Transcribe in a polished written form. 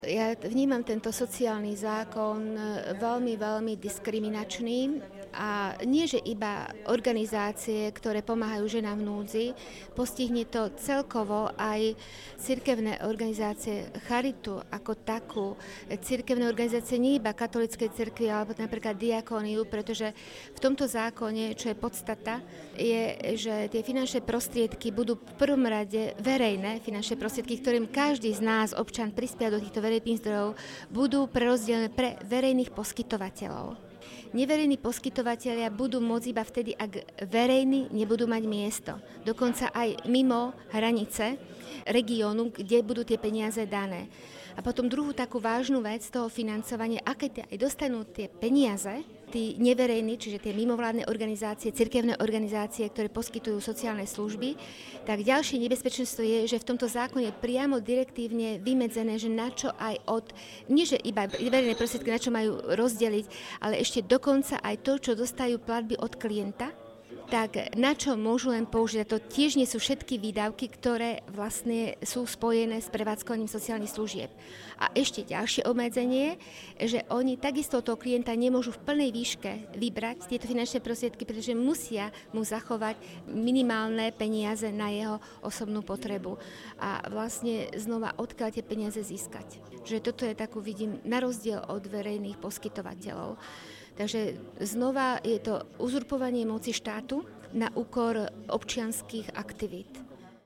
Ja vnímam tento sociálny zákon veľmi, veľmi diskriminačný a nie, že iba organizácie, ktoré pomáhajú ženám v núdzi, postihne to celkovo aj cirkevné organizácie Charitu ako takú, cirkevné organizácie nie iba katolíckej cirkvi, alebo napríklad diakóniu, pretože v tomto zákone, čo je podstata, je, že tie finančné prostriedky budú v prvom rade verejné finančné prostriedky, ktorým každý z nás, občan, prispia do týchto verejných zdrojov, budú prerozdelené pre verejných poskytovateľov. Neverejní poskytovatelia budú môcť iba vtedy, ak verejní nebudú mať miesto. Dokonca aj mimo hranice regiónu, kde budú tie peniaze dané. A potom druhú takú vážnu vec toho financovania, aké aj dostanú tie peniaze, tí neverejní, čiže tie mimovládne organizácie, cirkevné organizácie, ktoré poskytujú sociálne služby, tak ďalšie nebezpečenstvo je, že v tomto zákone je priamo direktívne vymedzené, že na čo aj nie že iba verejné prostriedky, na čo majú rozdeliť, ale ešte dokonca aj to, čo dostajú platby od klienta, tak na čo môžu len použiť. To tiež nie sú všetky výdavky, ktoré vlastne sú spojené s prevádzkovaním sociálnych služieb. A ešte ďalšie obmedzenie, že oni takisto toho klienta nemôžu v plnej výške vybrať tieto finančné prostriedky, pretože musia mu zachovať minimálne peniaze na jeho osobnú potrebu. A vlastne znova odkiaľ tie peniaze získať. Že toto je takú, vidím, na rozdiel od verejných poskytovateľov. Takže znova je to uzurpovanie moci štátu na úkor občianskych aktivít.